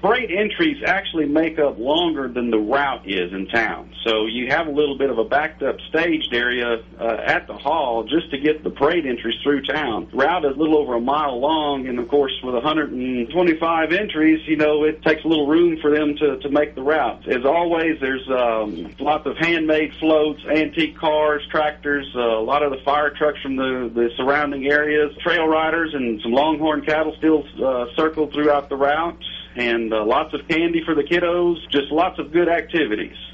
parade entries actually make up longer than the route is in town. So you have a little bit of a backed up staged area at the hall just to get the parade entries through town. The route is a little over a mile long, and of course with 125 entries, you know, it takes a little room for them to make the route. As always, there's lots of handmade floats, antique cars, tractors, a lot of the fire trucks from the surrounding areas, trail riders, and some longhorn cattle still circle throughout the route, and lots of candy for the kiddos, just lots of good activities.